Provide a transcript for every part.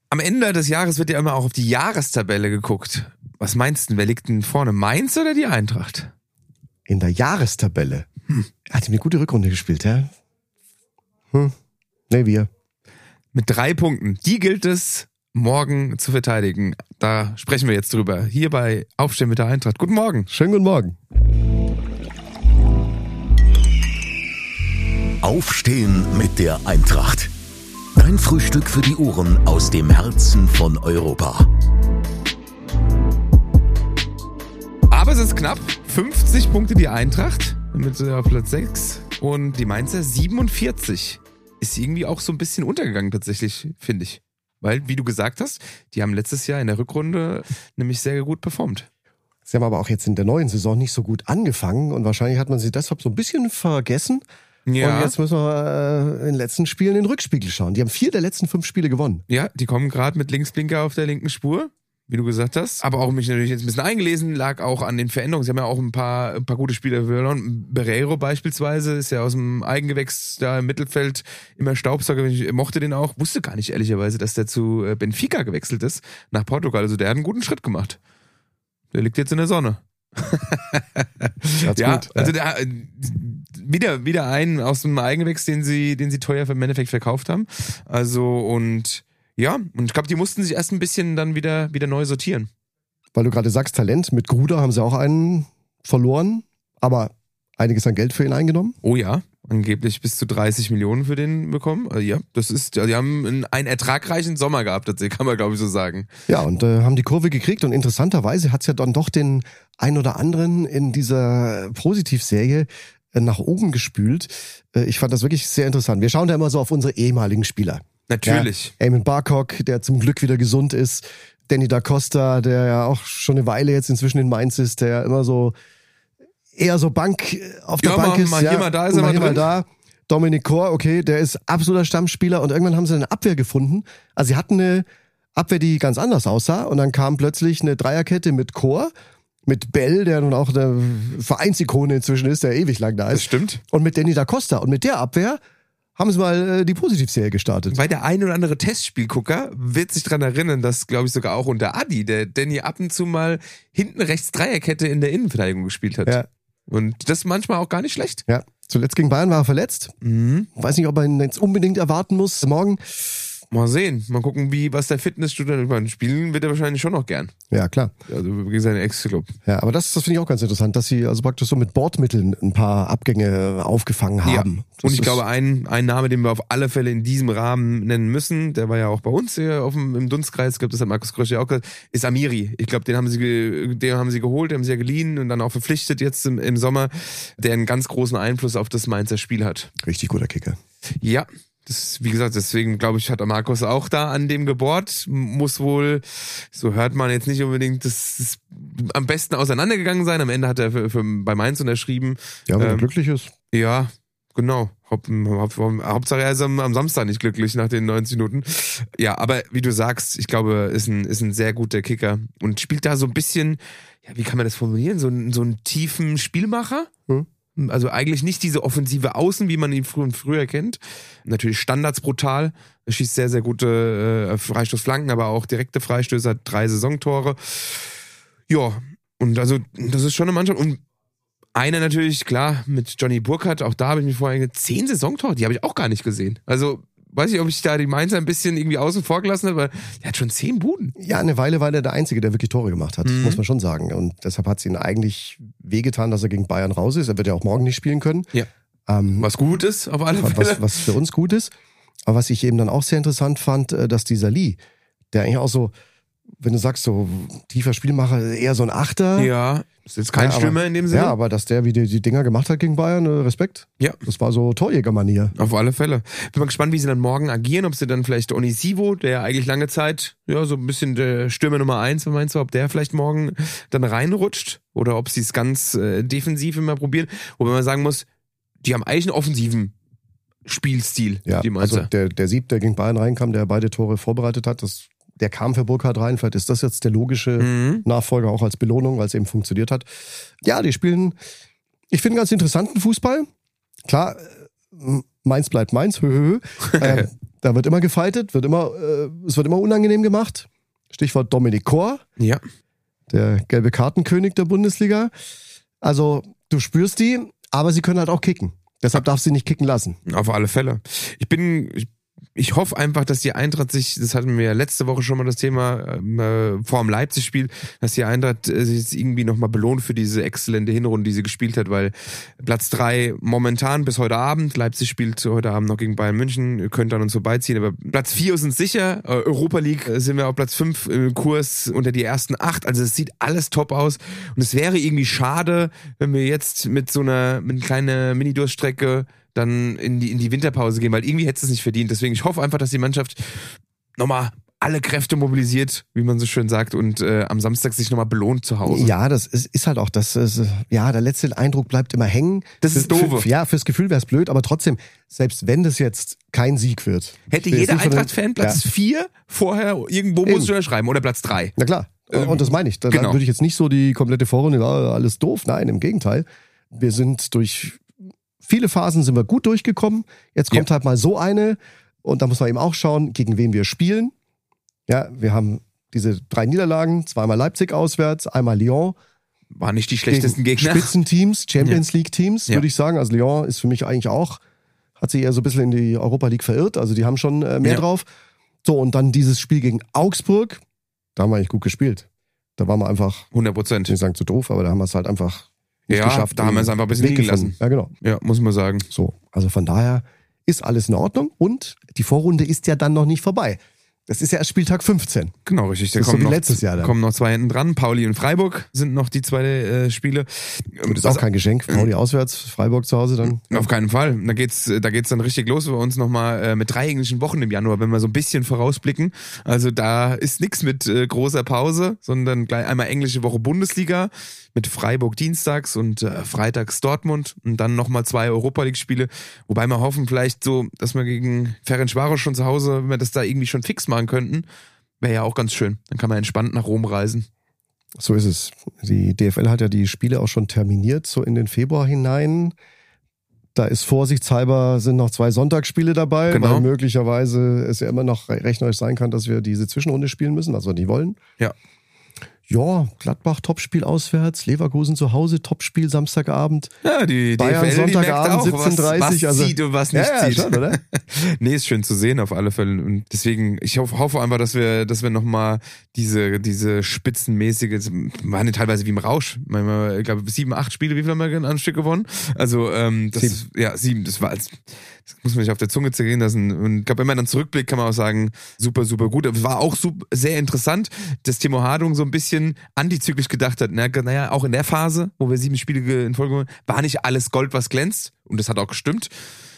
Am Ende des Jahres wird ja immer auch auf die Jahrestabelle geguckt. Was meinst du, wer liegt denn vorne? Mainz oder die Eintracht? In der Jahrestabelle. Hat ihm eine gute Rückrunde gespielt, ja? Nee, wir. Mit 3 Punkten. Die gilt es morgen zu verteidigen. Da sprechen wir jetzt drüber. Hier bei Aufstehen mit der Eintracht. Guten Morgen. Schönen guten Morgen. Aufstehen mit der Eintracht. Dein Frühstück für die Ohren aus dem Herzen von Europa. Aber es ist knapp. 50 Punkte die Eintracht mit auf Platz 6 und die Mainzer 47. Ist irgendwie auch so ein bisschen untergegangen tatsächlich, finde ich. Weil, wie du gesagt hast, die haben letztes Jahr in der Rückrunde nämlich sehr gut performt. Sie haben aber auch jetzt in der neuen Saison nicht so gut angefangen und wahrscheinlich hat man sie deshalb so ein bisschen vergessen. Ja. Und jetzt müssen wir in den letzten Spielen in den Rückspiegel schauen. Die haben 4 der letzten 5 Spiele gewonnen. Ja, die kommen gerade mit Linksblinker auf der linken Spur, wie du gesagt hast. Aber auch mich natürlich jetzt ein bisschen eingelesen, lag auch an den Veränderungen. Sie haben ja auch ein paar gute Spieler verloren. Barreiro beispielsweise ist ja aus dem Eigengewächs da im Mittelfeld immer Staubsauger. Ich mochte den auch. Wusste gar nicht ehrlicherweise, dass der zu Benfica gewechselt ist, nach Portugal. Also der hat einen guten Schritt gemacht. Der liegt jetzt in der Sonne. Ja, gut, also der, wieder einen aus dem Eigengewächs, den sie teuer im Endeffekt verkauft haben. Also und ich glaube, die mussten sich erst ein bisschen dann wieder neu sortieren. Weil du gerade sagst, Talent, mit Gruder haben sie auch einen verloren, aber einiges an Geld für ihn eingenommen. Oh ja, angeblich bis zu 30 Millionen für den bekommen. Also ja, die haben einen ertragreichen Sommer gehabt, das kann man glaube ich so sagen. Ja, und haben die Kurve gekriegt und interessanterweise hat es ja dann doch den ein oder anderen in dieser Positivserie nach oben gespült. Ich fand das wirklich sehr interessant. Wir schauen da immer so auf unsere ehemaligen Spieler. Natürlich. Ja, Eamon Barcock, der zum Glück wieder gesund ist. Danny da Costa, der ja auch schon eine Weile jetzt inzwischen in Mainz ist, der immer so eher so Bank auf der Bank ist. Hier mal da ist er mal drin. Da. Dominic Kor, okay, der ist absoluter Stammspieler und irgendwann haben sie eine Abwehr gefunden. Also sie hatten eine Abwehr, die ganz anders aussah und dann kam plötzlich eine Dreierkette mit Kor, mit Bell, der nun auch eine Vereinsikone inzwischen ist, der ewig lang da ist. Das stimmt. Und mit Danny da Costa. Und mit der Abwehr haben sie mal die Positivserie gestartet. Weil der ein oder andere Testspielgucker wird sich dran erinnern, dass, glaube ich, sogar auch unter Adi, der Danny ab und zu mal hinten rechts Dreierkette in der Innenverteidigung gespielt hat. Ja. Und das manchmal auch gar nicht schlecht. Ja, zuletzt gegen Bayern war er verletzt. Weiß nicht, ob er ihn jetzt unbedingt erwarten muss morgen. Mal sehen, mal gucken, was der Fitnessstudio spielen wird er wahrscheinlich schon noch gern. Ja, klar. Also gegen seinen Ex-Club. Ja, aber das finde ich auch ganz interessant, dass sie also praktisch so mit Bordmitteln ein paar Abgänge aufgefangen haben. Ja. Und ich glaube, ein Name, den wir auf alle Fälle in diesem Rahmen nennen müssen, der war ja auch bei uns hier im Dunstkreis, ich glaube, das hat Markus Krösche ja auch gesagt, ist Amiri. Ich glaube, den haben sie geholt, den haben sie ja geliehen und dann auch verpflichtet jetzt im Sommer, der einen ganz großen Einfluss auf das Mainzer Spiel hat. Richtig guter Kicker. Ja. Das, wie gesagt, deswegen glaube ich, hat Markus auch da an dem gebohrt. Muss wohl, so hört man jetzt nicht unbedingt, das ist am besten auseinandergegangen sein. Am Ende hat er bei Mainz unterschrieben. Ja, wenn er glücklich ist. Ja, genau. Hauptsache er ist am Samstag nicht glücklich nach den 90 Minuten. Ja, aber wie du sagst, ich glaube, ist ein sehr guter Kicker und spielt da so ein bisschen, ja, wie kann man das formulieren? So einen tiefen Spielmacher. Also eigentlich nicht diese offensive Außen, wie man ihn früher kennt. Natürlich Standards brutal. Er schießt sehr, sehr gute Freistoßflanken, aber auch direkte Freistöße, hat 3 Saisontore. Ja, und also das ist schon eine Mannschaft. Und einer natürlich, klar, mit Johnny Burkhardt, auch da habe ich mich vorher 10 Saisontore, die habe ich auch gar nicht gesehen. Also weiß ich, ob ich da die Mainzer ein bisschen irgendwie außen vor gelassen habe, aber der hat schon 10 Buden. Ja, eine Weile war er der Einzige, der wirklich Tore gemacht hat, muss man schon sagen. Und deshalb hat es ihn eigentlich wehgetan, dass er gegen Bayern raus ist. Er wird ja auch morgen nicht spielen können. Ja. Was gut ist, auf alle Fälle. Was für uns gut ist. Aber was ich eben dann auch sehr interessant fand, dass dieser Lee, der eigentlich auch so, wenn du sagst, so tiefer Spielmacher, eher so ein Achter. Ja, ist jetzt kein Stürmer in dem Sinne. Ja, aber dass der wie die Dinger gemacht hat gegen Bayern, Respekt. Ja. Das war so Torjägermanier. Auf alle Fälle. Bin mal gespannt, wie sie dann morgen agieren, ob sie dann vielleicht Onisivo, der eigentlich lange Zeit, ja, so ein bisschen der Stürmer Nummer 1, meinst du, ob der vielleicht morgen dann reinrutscht oder ob sie es ganz defensiv immer probieren. Wobei man sagen muss, die haben eigentlich einen offensiven Spielstil, ja, die Mainzer. Also der Sieb, der gegen Bayern reinkam, der beide Tore vorbereitet hat, der kam für Burkhardt rein. Vielleicht ist das jetzt der logische Nachfolger auch als Belohnung, weil es eben funktioniert hat. Ja, die spielen, ich finde, ganz interessanten Fußball. Klar, Mainz bleibt Mainz. Da wird immer gefightet, es wird immer unangenehm gemacht. Stichwort Dominik Kor, Ja. der gelbe Kartenkönig der Bundesliga. Also du spürst die, aber sie können halt auch kicken. Deshalb darfst du sie nicht kicken lassen. Auf alle Fälle. Ich hoffe einfach, dass die Eintracht sich, das hatten wir ja letzte Woche schon mal das Thema, vor dem Leipzig-Spiel, dass die Eintracht sich jetzt irgendwie nochmal belohnt für diese exzellente Hinrunde, die sie gespielt hat, weil Platz 3 momentan bis heute Abend, Leipzig spielt heute Abend noch gegen Bayern München, könnte an uns vorbeiziehen, aber Platz 4 ist uns sicher, Europa League sind wir auf Platz 5 im Kurs unter die ersten 8, also es sieht alles top aus und es wäre irgendwie schade, wenn wir jetzt mit einer kleinen Mini-Durststrecke dann in die Winterpause gehen, weil irgendwie hätte es nicht verdient. Deswegen, ich hoffe einfach, dass die Mannschaft nochmal alle Kräfte mobilisiert, wie man so schön sagt, und am Samstag sich nochmal belohnt zu Hause. Ja, das ist halt auch, der letzte Eindruck bleibt immer hängen. Das ist doof. Fürs Gefühl wäre es blöd, aber trotzdem, selbst wenn das jetzt kein Sieg wird. Hätte jeder Eintracht-Fan Platz 4 vorher irgendwo muss schreiben oder Platz 3. Na klar, und das meine ich. Da genau. würde ich jetzt nicht so die komplette Vorrunde, alles doof. Nein, im Gegenteil. Wir sind durch viele Phasen sind wir gut durchgekommen. Jetzt kommt halt mal so eine und da muss man eben auch schauen, gegen wen wir spielen. Ja, wir haben diese 3 Niederlagen, 2-mal Leipzig auswärts, einmal Lyon. War nicht die schlechtesten Gegner. Spitzenteams, Champions League Teams, würde ich sagen. Also Lyon ist für mich eigentlich auch, hat sich eher so ein bisschen in die Europa League verirrt. Also die haben schon mehr drauf. So, und dann dieses Spiel gegen Augsburg, da haben wir eigentlich gut gespielt. Da waren wir einfach, 100%. ich will sagen zu doof, aber da haben wir es halt einfach nicht geschafft. Da haben wir es einfach ein bisschen liegen lassen. Ja, genau. Ja, muss man sagen. So, also von daher ist alles in Ordnung und die Vorrunde ist ja dann noch nicht vorbei. Das ist ja erst Spieltag 15. Genau, richtig. Da Das ist so wie letztes Jahr dann. Kommen noch 2 hinten dran. Pauli und Freiburg sind noch die 2 Spiele. Das ist auch kein Geschenk. Pauli auswärts, Freiburg zu Hause dann. Auf keinen Fall. Da geht's dann richtig los bei uns nochmal mit 3 englischen Wochen im Januar, wenn wir so ein bisschen vorausblicken. Also da ist nichts mit großer Pause, sondern gleich einmal englische Woche Bundesliga mit Freiburg dienstags und freitags Dortmund und dann nochmal 2 Europa-League-Spiele. Wobei wir hoffen vielleicht so, dass wir gegen Ferencvaros schon zu Hause, wenn wir das da irgendwie schon fix machen könnten, wäre ja auch ganz schön. Dann kann man entspannt nach Rom reisen. So ist es. Die DFL hat ja die Spiele auch schon terminiert, so in den Februar hinein. Da ist vorsichtshalber, sind noch 2 Sonntagsspiele dabei, Genau. weil möglicherweise es ja immer noch rechnerisch sein kann, dass wir diese Zwischenrunde spielen müssen, was wir nicht wollen. Ja. Ja, Gladbach Topspiel auswärts, Leverkusen zu Hause, Topspiel Samstagabend. Ja, die Bayern DFL, die merkt Sonntagabend, auch, 17:30, was also zieht und was nicht zieht. Schon, oder? Nee, ist schön zu sehen auf alle Fälle. Und deswegen, ich hoffe einfach, dass wir nochmal diese spitzenmäßige, das waren ja teilweise wie im Rausch. Ich glaube, 7, 8 Spiele, wie viel haben wir an Stück gewonnen? Also, 7, das muss man sich auf der Zunge zergehen lassen. Und ich glaube, wenn man dann zurückblickt, kann man auch sagen, super, super gut. Aber es war auch sehr interessant, dass Timo Hardung so ein bisschen antizyklisch gedacht hat. Naja, auch in der Phase, wo wir 7 Spiele in Folge gewonnen, war nicht alles Gold, was glänzt. Und das hat auch gestimmt.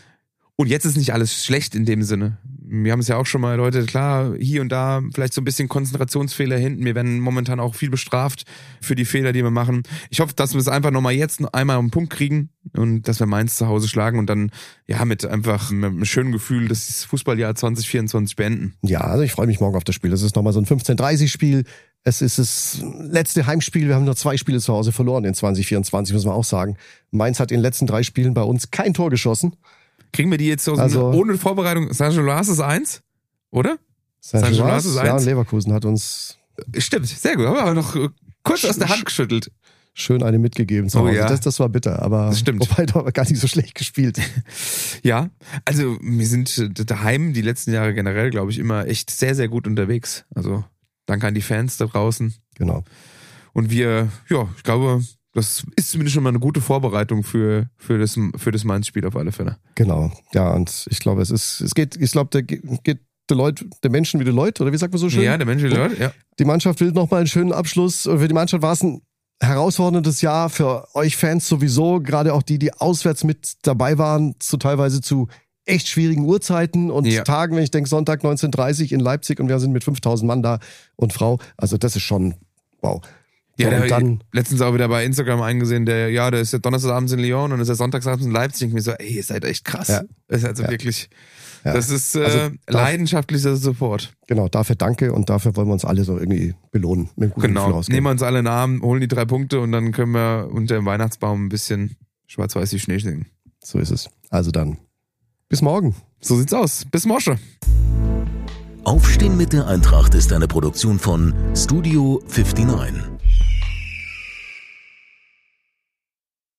Und jetzt ist nicht alles schlecht in dem Sinne. Wir haben es ja auch schon mal, Leute, klar, hier und da vielleicht so ein bisschen Konzentrationsfehler hinten. Wir werden momentan auch viel bestraft für die Fehler, die wir machen. Ich hoffe, dass wir es einfach nochmal jetzt einmal auf den Punkt kriegen und dass wir Mainz zu Hause schlagen und dann ja mit einem schönen Gefühl das Fußballjahr 2024 beenden. Ja, also ich freue mich morgen auf das Spiel. Das ist nochmal so ein 15:30-Spiel. Es ist das letzte Heimspiel. Wir haben nur 2 Spiele zu Hause verloren in 2024, muss man auch sagen. Mainz hat in den letzten 3 Spielen bei uns kein Tor geschossen. Kriegen wir die jetzt ohne Vorbereitung? Saint-Gilloise ist 1, oder? Saint-Gilloise ist 1. Ja, und Leverkusen hat uns... Stimmt, sehr gut. Haben wir aber noch kurz aus der Hand geschüttelt. Schön eine mitgegeben zu Hause. Ja. Das war bitter, aber das stimmt. Wobei doch gar nicht so schlecht gespielt. Ja, also wir sind daheim die letzten Jahre generell, glaube ich, immer echt sehr, sehr gut unterwegs. Also danke an die Fans da draußen. Genau. Und wir, ja, ich glaube... Das ist zumindest schon mal eine gute Vorbereitung für das Mainz-Spiel auf alle Fälle. Genau, ja, und ich glaube, der Leute, der Menschen wie die Leute, oder wie sagt man so schön? Ja, der Mensch wie die Leute, ja. Die Mannschaft will nochmal einen schönen Abschluss. Für die Mannschaft war es ein herausforderndes Jahr, für euch Fans sowieso, gerade auch die auswärts mit dabei waren, teilweise zu echt schwierigen Uhrzeiten und Tagen, wenn ich denke, Sonntag 19:30 in Leipzig und wir sind mit 5.000 Mann da und Frau. Also das ist schon, wow. Ja, und dann letztens auch wieder bei Instagram eingesehen, der ist ja Donnerstagabends in Lyon und ist ja Sonntagsabends in Leipzig. Und mir so, ey, ihr seid echt krass. Ja. Das ist also wirklich, das ist leidenschaftlicher Support. Genau, dafür danke und dafür wollen wir uns alle so irgendwie belohnen. Mit einem guten Gefühl ausgehen. Nehmen wir uns alle Namen, holen die 3 Punkte und dann können wir unter dem Weihnachtsbaum ein bisschen schwarz-weiß die Schnee singen. So ist es. Also dann, bis morgen. So sieht's aus. Bis morgen. Aufstehen mit der Eintracht ist eine Produktion von Studio 59.